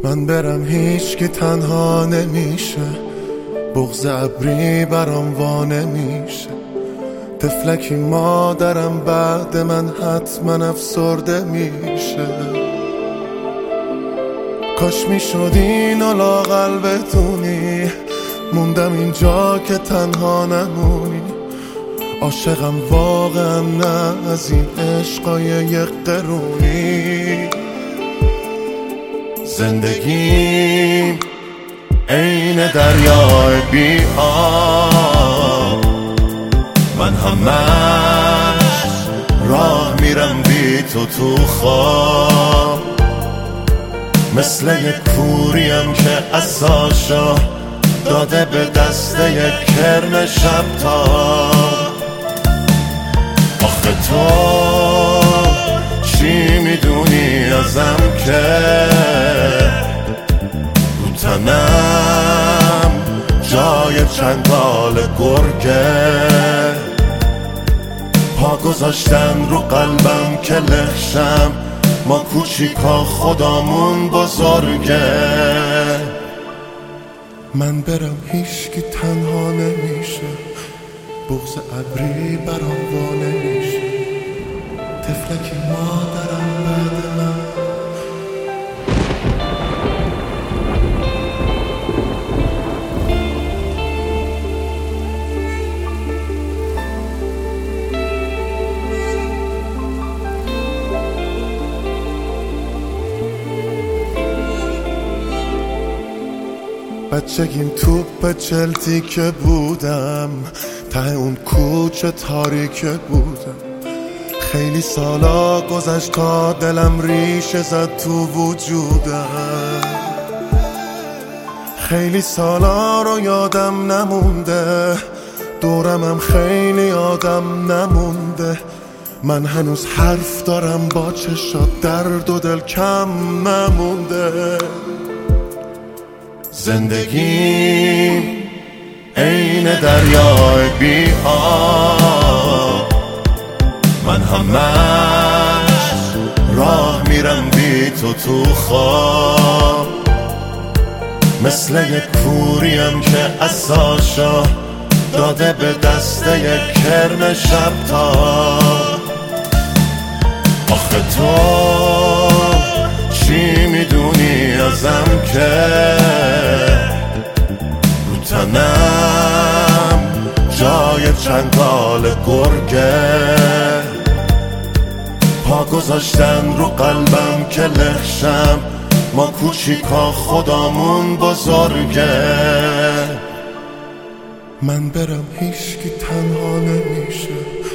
من برم هیچ که تنها نمیشه، بغض ابری برام وا نمیشه. طفلکی مادرم بعد من حتما افسرده میشه. کاش میشد اینو لااقل بدونی، موندم اینجا که تنها نمونی. عاشقم واقعا نه از این عشقای یک قرونی. زندگیم عین دریای بی آب، من همش راه میرم بی تو خواب. مثل یک کوریم که عصاشو داده به دست یک کرم شب تاب. آخه تو چی میدونی ازم که رو تنم جای چنگال گرگه؟ پا گذاشتن رو قلبم که لخشم، ما کوچیکا خدامون بزرگه. من برم هیچکی تنها نمیشه، بغض ابری برام وا نمیشه. طفلکی مادرم بعد من. بچگیم توپ چلتی که بودم، ته اون کوچه تاریک بودم. خیلی سالا گذشت تا دلم ریشه زد تو وجودم. خیلی سالا رو یادم نمونده، دورمم خیلی آدم نمونده. من هنوز حرف دارم با چشات، درد و دل کم نمونده. زندگیم عین دریای بی آب، من همش راه میرم بی تو خواب. مثل یک کوریم که عصاشو داده به دست یک کرم شب تاب. آخه تو چی میدونی ازم که رو تنم جای چنگال گرگه؟ پا گذاشتن رو قلبم که لخشم، ما کوچیکا خدامون بزرگه. من برم هیچکی تنها نمیشه،